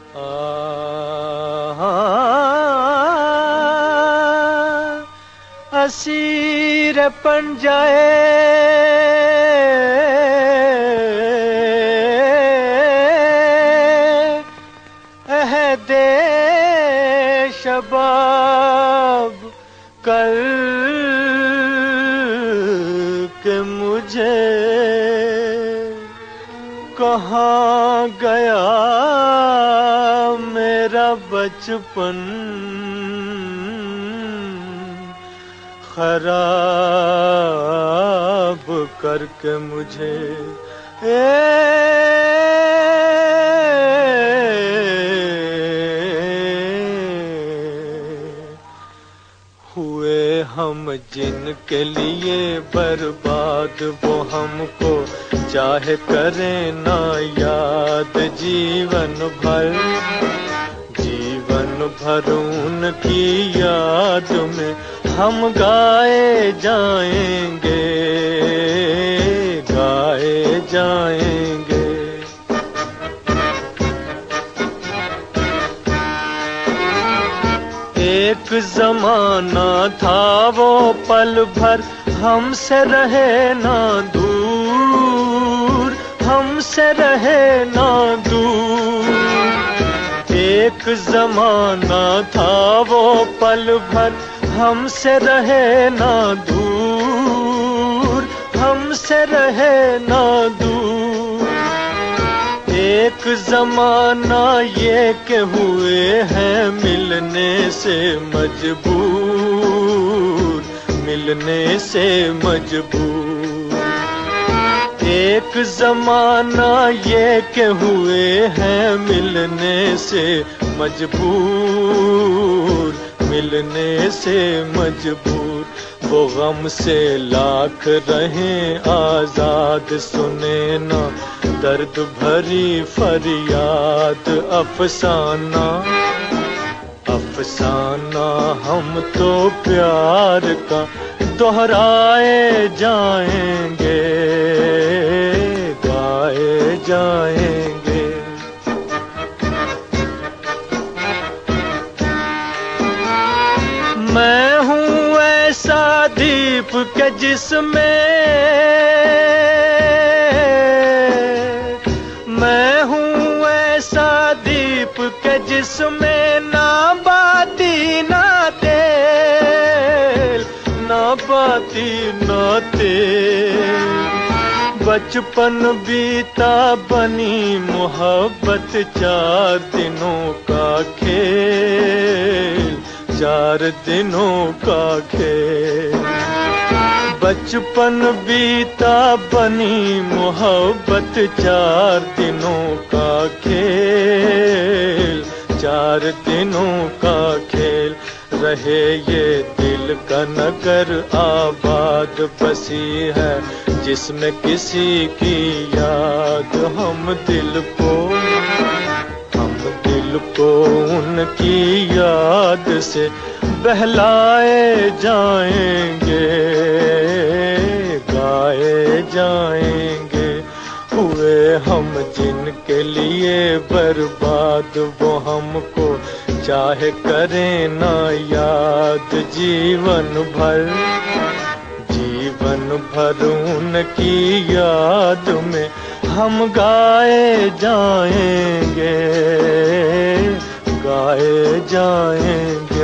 Asir बन जाए अहदे शबाब कल के मुझे कहाँ गया मेरा बचपन खराब करके मुझे हुए हम जिनके लिए बर्बाद वो हमको चाहे करें ना याद जीवन भर उनकी याद में हम गाए जाएंगे एक जमाना था वो पल भर हमसे रहे ना दूर एक जमाना था वो पल भर हमसे रहे ना दूर एक जमाना ये के हुए हैं मिलने से मजबूर एक जमाना ये के हुए हैं मिलने से मजबूर वो गम से लाख रहें आजाद सुने ना दर्द भरी फरियाद अफसाना हम तो प्यार का दोहराए जाएंगे गाए जाएंगे मैं हूँ ऐसा दीप के जिसमें ना बाती ना तेल बचपन बीता बनी मोहब्बत 4 दिनों का खेल बचपन बीता बनी मोहब्बत 4 दिनों का खेल 4 दिनों का खेल रहे ये दिल का नगर आबाद बसी है जिसमें किसी की याद हम दिल को उनकी याद से बहलाए जाएंगे गाए जाएंगे हुए हम जिनके लिए बर्बाद वो हमको चाहे करें ना याद जीवन भर उनकी याद में हम गाए जाएंगे